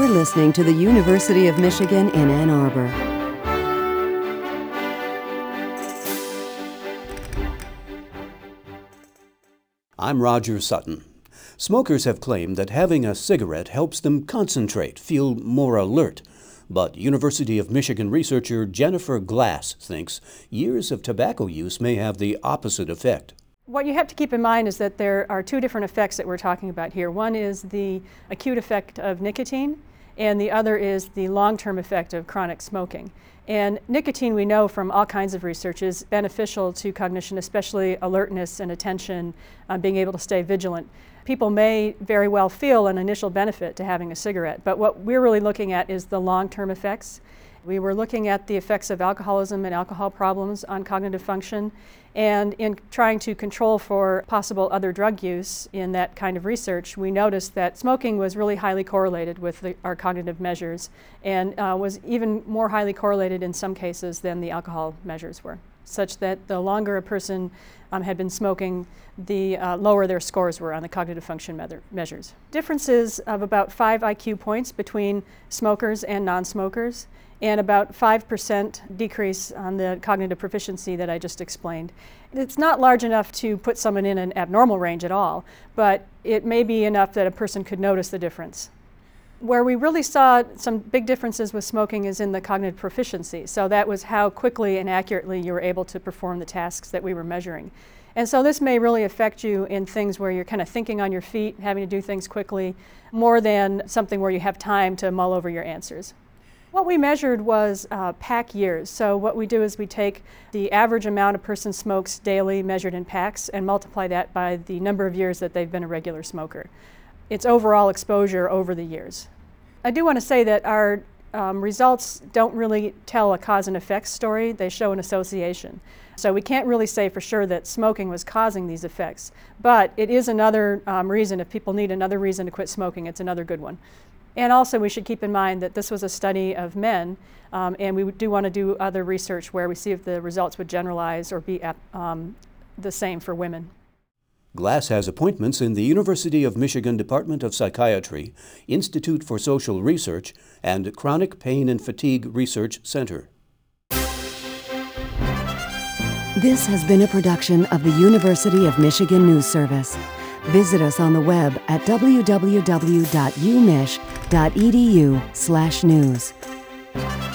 listening to the University of Michigan in Ann Arbor. I'm Roger Sutton. Smokers have claimed that having a cigarette helps them concentrate, feel more alert. But University of Michigan researcher Jennifer Glass thinks years of tobacco use may have the opposite effect. What you have to keep in mind is that there are two different effects that we're talking about here. One is the acute effect of nicotine, and the other is the long-term effect of chronic smoking. And nicotine, we know from all kinds of research, is beneficial to cognition, especially alertness and attention, being able to stay vigilant. People may very well feel an initial benefit to having a cigarette, but what we're really looking at is the long-term effects. We were looking at the effects of alcoholism and alcohol problems on cognitive function, and in trying to control for possible other drug use in that kind of research, we noticed that smoking was really highly correlated with our cognitive measures, and was even more highly correlated in some cases than the alcohol measures were, such that the longer a person had been smoking, the lower their scores were on the cognitive function measures. Differences of about 5 IQ points between smokers and non-smokers, and about 5% decrease on the cognitive proficiency that I just explained. It's not large enough to put someone in an abnormal range at all, but it may be enough that a person could notice the difference. Where we really saw some big differences with smoking is in the cognitive proficiency. So that was how quickly and accurately you were able to perform the tasks that we were measuring. And so this may really affect you in things where you're kind of thinking on your feet, having to do things quickly, more than something where you have time to mull over your answers. What we measured was pack years. So what we do is we take the average amount a person smokes daily measured in packs and multiply that by the number of years that they've been a regular smoker. It's overall exposure over the years. I do want to say that our results don't really tell a cause and effect story. They show an association. So we can't really say for sure that smoking was causing these effects. But it is another reason. If people need another reason to quit smoking, it's another good one. And also we should keep in mind that this was a study of men, and we do want to do other research where we see if the results would generalize or be the same for women. Glass has appointments in the University of Michigan Department of Psychiatry, Institute for Social Research, and Chronic Pain and Fatigue Research Center. This has been a production of the University of Michigan News Service. Visit us on the web at www.umich.edu/news.